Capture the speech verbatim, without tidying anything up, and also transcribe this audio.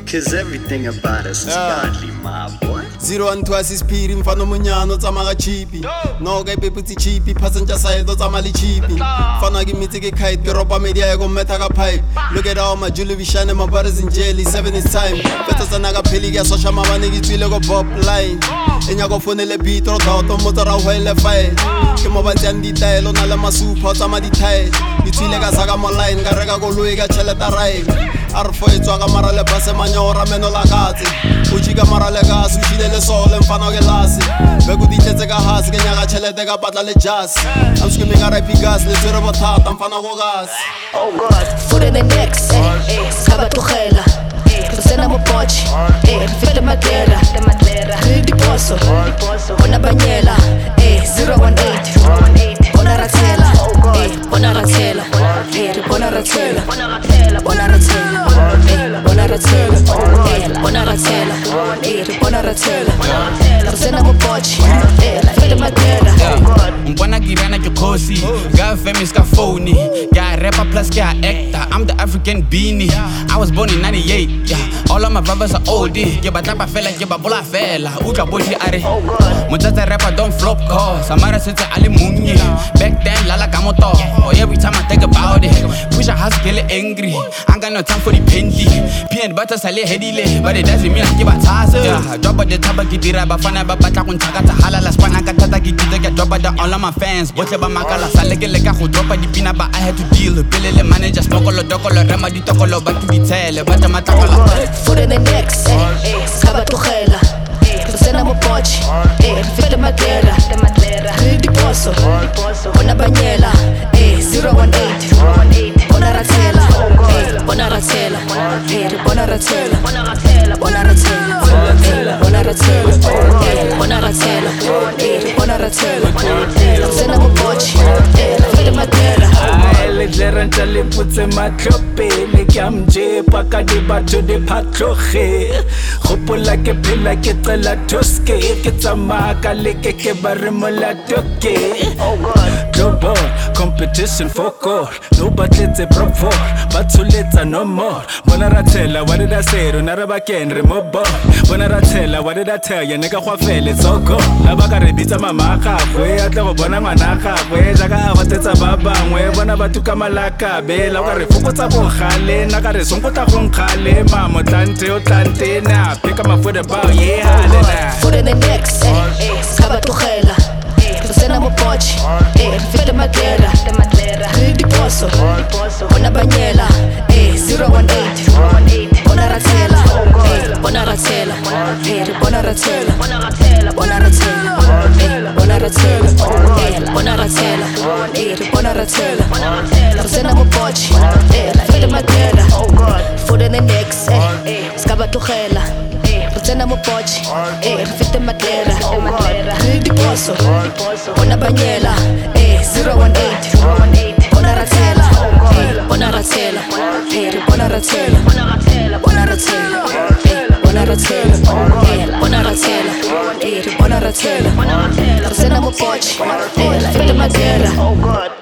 Cause everything about us is godly, my boy. Zero and two asispiri mfano munyano tsamaka chipi no ka ipeputse chipi passenger side o tsamali chipi fana ke mitse ke kite ke ropa media ya go metha ka pipe look at all my jewelry shine my brothers in jelly seven is time fetsa tsana ka pheli ke social mabane ke tswile go pop line enya go fonele beat ro dauto motora hoile file ke mo batsang di taelo na le masupa tsama di tile di tswile ka saka mo line ka reka go loe ka cheleta ride ar fo etswa ka mara le base manyora meno la katse o jika mara le ga su shile le sole mfano ke lasi be go ditletse ka hasi ke nyaga chelete ka patla le jazz I'm screaming at rap gas le tsere bothata mfano go gas oh god foot in the next eh skaba togela eh sena mo poch eh fete madera de madera di poso bona banyela eh zero one eight bona ratsela eh bona ratsela eh bona ratsela bona ratsela eh bona ratsela eh bona ratsela eh bona ratsela sena mo poch eh fete madera mbona girana ke khosi ga famous ka phone ga rapper plus ga actor I'm the African beanie I was born in ninety-eight yeah all of my brothers are oldie ke batla ba fela ke ba bola fela utlwa bodi are motsatsa rapper don't flop cause amara setse ali munye back then lala ka moto every time I think about it push a house get angry I got no time for the pendy peanut butter sale hedile but it doesn't mean I give a task yeah drop the taba ke dira ba fana ba batla go ntaka tsa halala spana ka tata ke ditse ke drop the all of my fans botle ba makala sale ke le ka go dropa di pina ba I had to deal pele le manager stokolo dokolo rama di tokolo ba ke ditele ba tama takala foot in the next eh skaba togela eh sena mo poch eh fete madera de madera di poso bona banyela eh zero one eight bona ratsela eh bona ratsela eh bona ratsela bona ratsela bona ratsela bona ratsela eh bona ratsela eh bona ratsela sena mo poch eh fete madera le dleranta le putse matlopele ke amje paka di batho di phatloge gopola ke phela ke tsela toske ke tsamaka le ke ke bare mola toke global competition for God no batletse proper bathuletsa no more bona ratsela what did I say rona re ba ken re mo bo bona ratsela what did I tell you neka gwa fele tsoko la ba ka re bitsa mama ga gwe a tle go bona ngwana ga gwe jaka a batsetsa ba bangwe bona ba tuka malaka bela ka re fokotsa go gale na ka re sonkota go ngale mama tlante o tlante na pick up my foot about yeah na foot in the next eh skaba togela eh sena mo poch eh fete madera de madera di poso bona banyela eh zero one eight bona ratsela eh bona ratsela eh bona ratsela bona ratsela bona ratsela eh bona ratsela eh bona ratsela eh bona ratsela sena mo poch eh fete madera foot in the next eh skaba togela sena mo poch eh fete madera de madera di poso bona banyela eh zero one eight bona ratsela eh bona ratsela eh bona ratsela bona ratsela eh bona ratsela eh bona ratsela eh bona ratsela sena mo poch eh fete madera